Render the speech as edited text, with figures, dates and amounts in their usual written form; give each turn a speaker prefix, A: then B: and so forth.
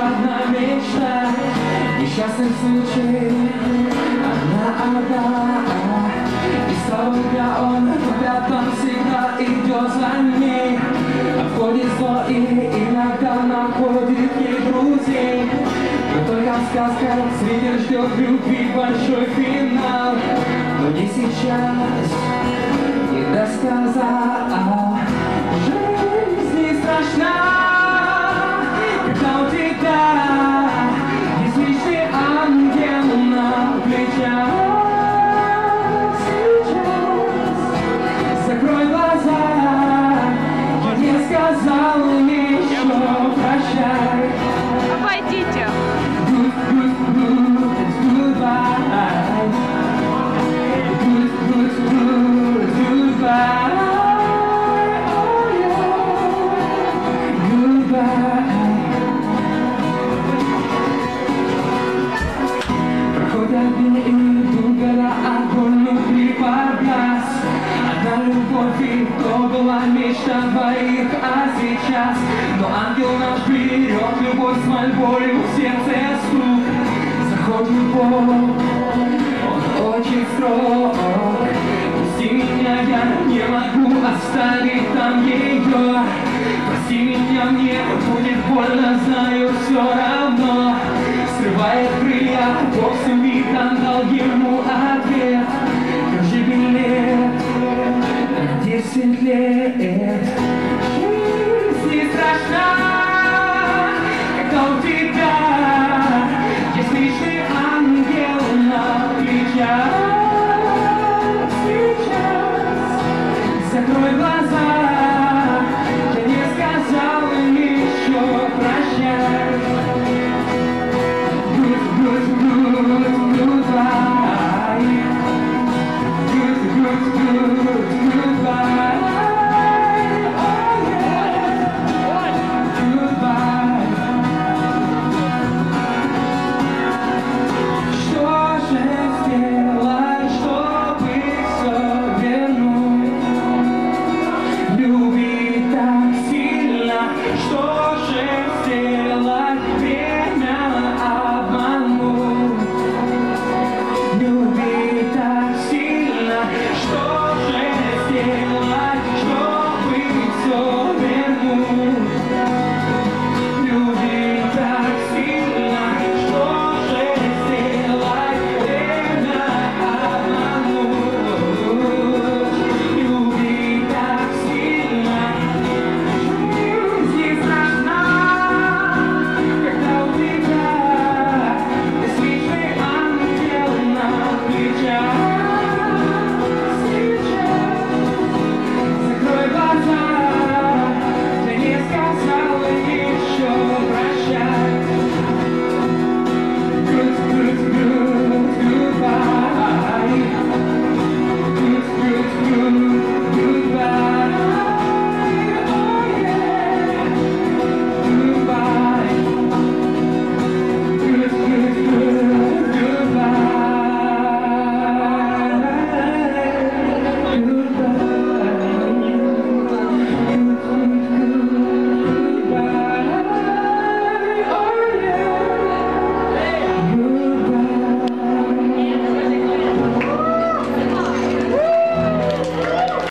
A: одна мечта, несчастный случай, одна. И слава он рядом всегда идет за ней, обходит зло и иногда находит ей друзей. Но только в сказках зритель ждет любви большой финал, но не сейчас, не досказал. Жизнь не страшна, когда у тебя есть личный ангел на плечах. Сейчас закрой глаза, я не сказал еще прощай.
B: Обойдите.
A: Проходят дни и идут года, огонь внутри погас. Одна любовь и то была мечта двоих, а сейчас но ангел наш берет любовь с мольбой в сердце стук. Заходит Бог, он очень строг. Пусти меня, я не могу оставить там ее. Прости меня, мне будет больно, знаю все равно. Срывает крылья, Бог всем видом дал ему ответ. Держи билет на 10 лет. Жизнь не страшна, когда у тебя